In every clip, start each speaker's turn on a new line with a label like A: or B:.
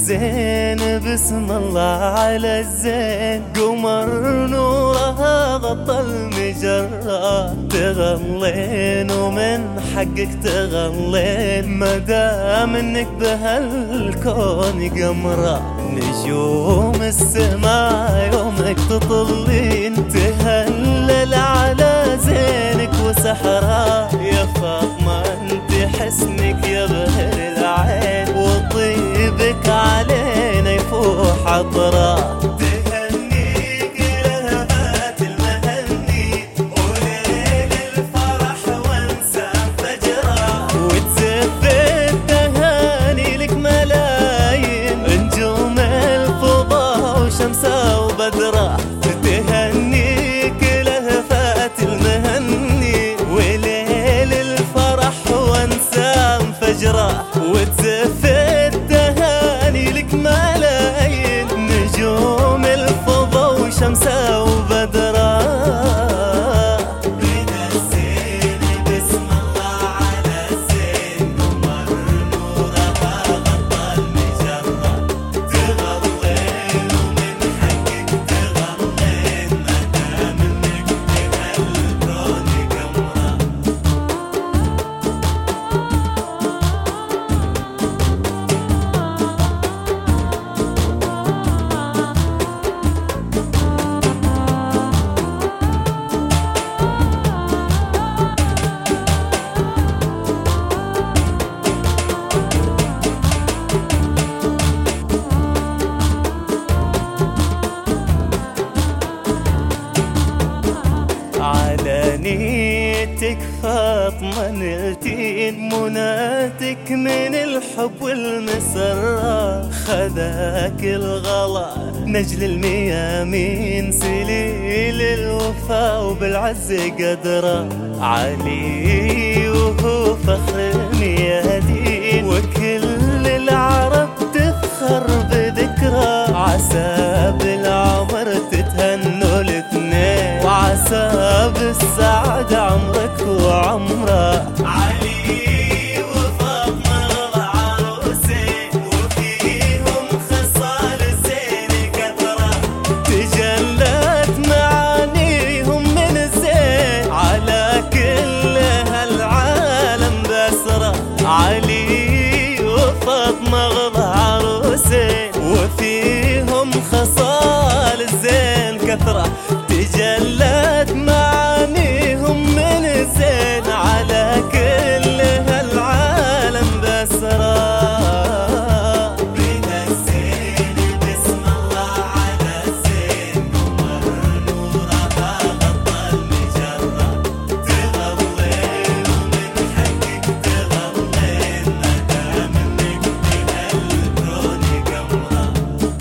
A: الزين بسم الله على الزين، قمر نورها غطى المجرة، تغلين ومن حقك تغلين مدام انك بهالكون قمرة. نجوم السماء يومك تطلين تهلل على زينك وسحرها، يا فاطمة انت حسنك يبهر العين وطيبك علينا يفوح عطرا. تهنيك لهفات المهني وليل الفرح وانسى فجرا، وتزف التهاني لك ملايين نجوم الفضاء وشمسة وبدرا. تهنيك لهفات المهني وليل الفرح وانسى فجرا، وتزف التهاني لك ملايين نجوم الفضاء وشمسة وبدرا. بين الزين بسم الله على الزين، قمر نورها غطى المجرة، تغلين ومن حقك تغلين مدام انك بهالكون قمرة. على نيتك فاطمة نلتين مناتك من الحب والمسرة، خذاك الغلا نجل الميامين سليل الوفا وبالعز قدره، علي وهو فخر الميادين وكل العرب تفخر بذكره، عسى بالعمر تتهنوا الاثنين وعسى بالسعد عمرك وعمره. علي وفاطمة العروسين وفيهم خصال الزين كثرة، تجلت معانيهم من الزين على كل هالعالم بسرة. علي وفاطمة العروسين وفيهم خصال الزين كثرة، تجلت معانيهم من الزين على كل هالعالم بسرى. بين الزين بسم الله على الزين، قمر نورها غطى المجرة، تغلين ومن حقك تغلين مدام انك بهالكون قمرة.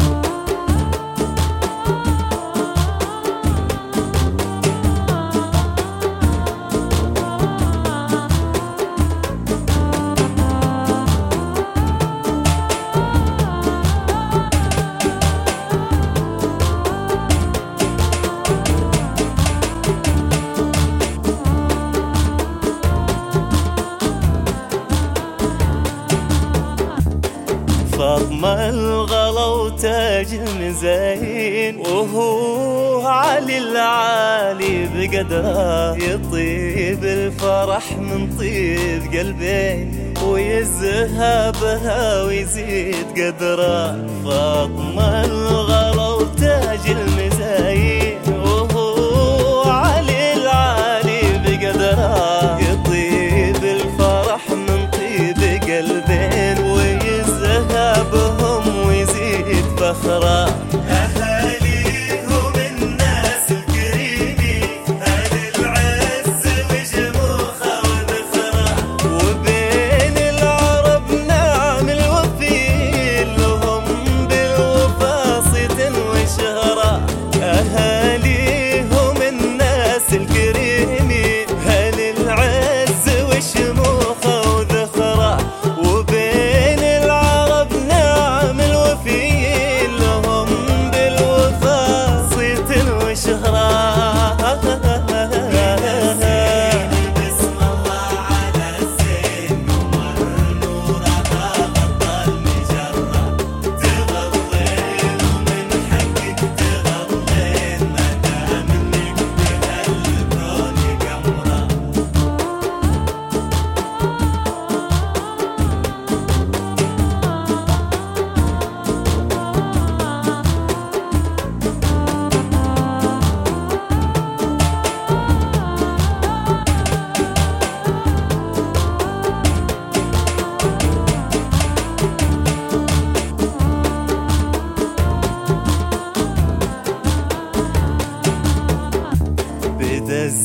A: فاطمة الغلا وتاج المزاين وهو علي العالي بقدره، يطيب الفرح من طيب قلبين ويذهبها ويزيد قدره. فاطمة الغلا وتاج المزاين وهو علي العالي بقدره، يطيب الفرح من طيب قلبين ويذهبهم ويزيد فخرا. أهاليهم الناس الكريمين أهل العز وشموخة وذخرة، وبين العرب نعم الوفي لهم بالوفا صيت وشهرة. أهاليهم الناس الكريمين أهل العز وشموخة وذخرة، وبين العرب نعم الوفي لهم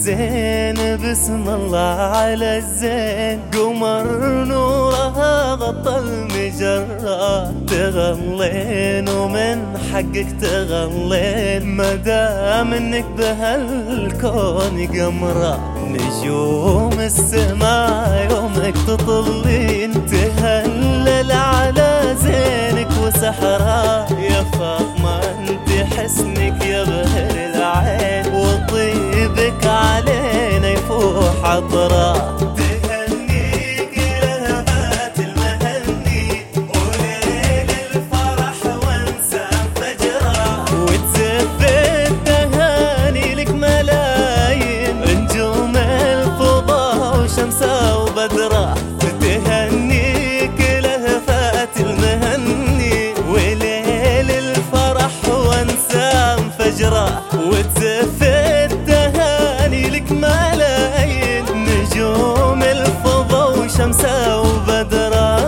A: زين بسم الله على الزين، قمر نورها غطى المجرة، تغلين ومن حقك تغلين مدام انك بهالكون قمرة. نجوم السماء يومك تطلين، تهلل على زينك وسحرها، يا فاطمة انت حسنك يبهر العين، وطيبك علينا يفوح عطرا. تهنيك لهفات المهني، وليل الفرح وانسى فجرا، وتزف التهاني لك ملايين، نجوم الفضاء وشمسة وبدرا. تهنيك لهفات المهني، وليل الفرح وانسى فجرا، وتزف التهاني لك ملايين، نجوم الفضاء وشمسة وبدرا.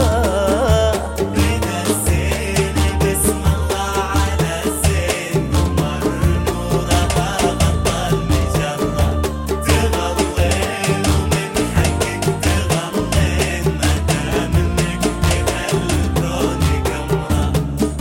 A: بين الزين بسم الله على الزين، قمر نورها غطى المجرة، تغلين ومن حقك تغلين مدام انك بهالكون قمرة.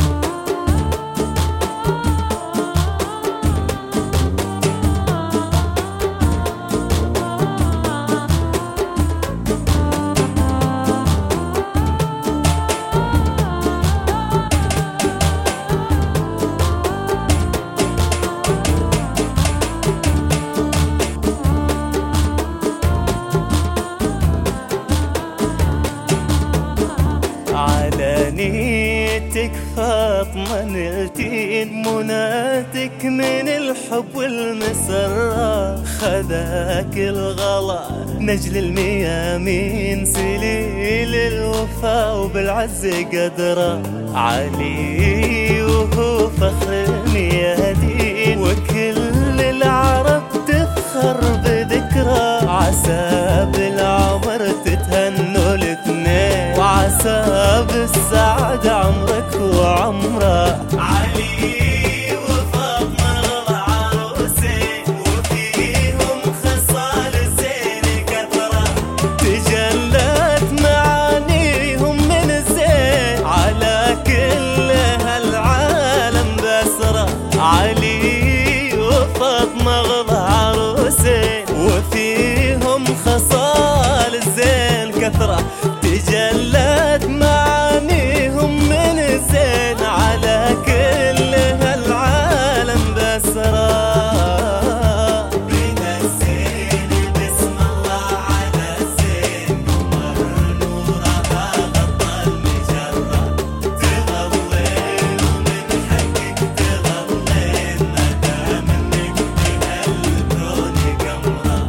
A: على نيتك فاطمة نلتين، مناتك من الحب والمسرة، خذاك الغلا نجل الميامين، سليل الوفا وبالعز قدره، علي وهو فخر الميادين، وكل العرب تفخر بذكره، عسى بالعمر تتهنوا الاثنين، وعسى بالسعادة عمرك وعمره. علي وفاطمة العروسين، وفيهم خصال الزين كثرة، تجلت معانيهم من الزين على كل هالعالم بسرة. علي وفاطمة العروسين، وفيهم خصال الزين كثرة، تجلت معانيهم من الزين على كل هالعالم بسرى. بين الزين بسم الله على الزين، قمر نورها غطى المجرة، تغلين ومن حقك تغلين مدام انك بهالكون قمرة.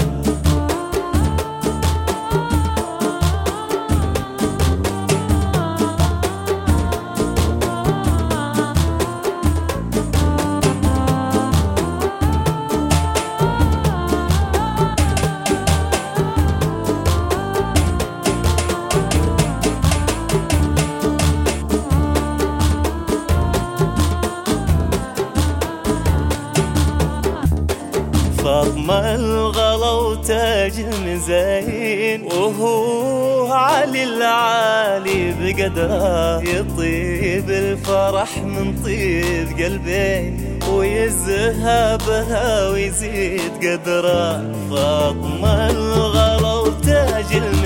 A: فاطمة الغلا وتاج المزين، وهو علي العالي بقدره، يطيب الفرح من طيب قلبين، ويزهبها ويزيد قدره. فاطمة الغلا وتاج المزين،